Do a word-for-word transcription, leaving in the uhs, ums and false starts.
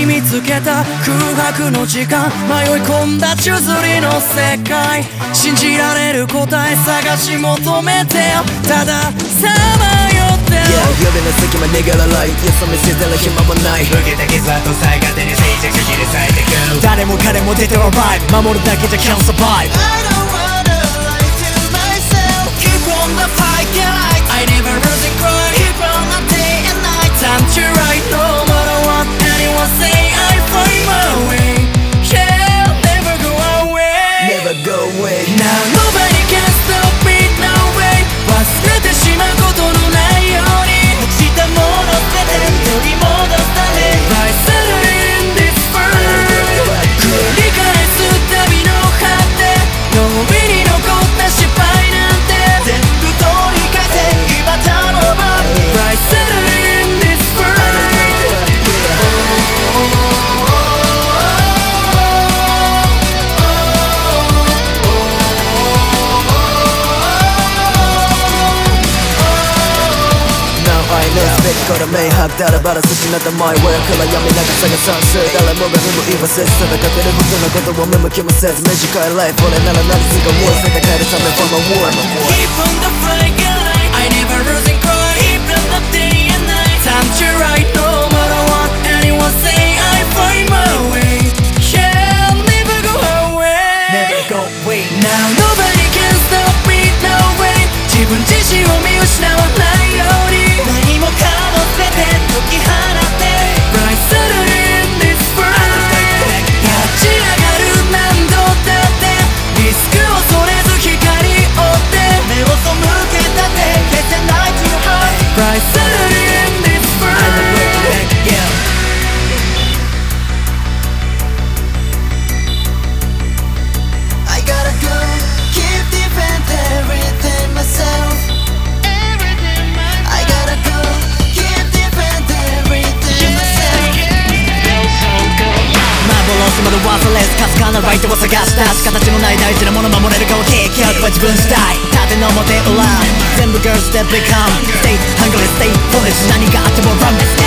に見つけた空白の時間、迷い込んだ宙づりの世界、信じられる答え探し求めてよ、たださまよってよ。 Yeah 指の隙間逃げらない、よそ見せてる暇もない。 受けた傷跡さえ勝手に静寂切り裂いてく。 誰も彼も出てはライブ、守るだけじゃ can't survive。 I don't wanna lie to myself. Keep on the fight, guys. I never lose and cry. Keep on the day and night. Time to right, no matter what anyone say, I find my way. Yeah, never go away. Never go away. Now nobody can stop me, no way. 忘れてしまうことのないように、 落ちたもの全て取り戻すため Right settled in this world。 繰り返す旅の果て、脳裏に残った失敗なんて全部取り返せ、今頼む Right settled in this world。 全てから明白誰ばらすしなったマイウェイから闇長さが算数、誰もが踏む言わせず戦ってることのことを見向きもせず短いライフ俺なら何すがもう戦えるため from a war。 Keep on the flying line, I never lose and cry. Keep on the day and night. Time to right, no matter what anyone say, I find my way. Yeah, never go away. Never go away. Now nobody can stop me, no way. 自分自身を見失わないように、 何もかも全て解き放って Right settled in this world。 立ち上がる何度だって、リスクを恐れず光を追って目を背けたって消せない to your heart。 Right settled in this world。 I gotta go, keep defend everything myself. I gotta go, keep defend everything myself. 幻まで忘れずかすかなライトを探したし形のない大事なもの守れるかをテイクアウトは自分次第、縦の表裏全部 girls that become stay hungry stay foolish 何があっても run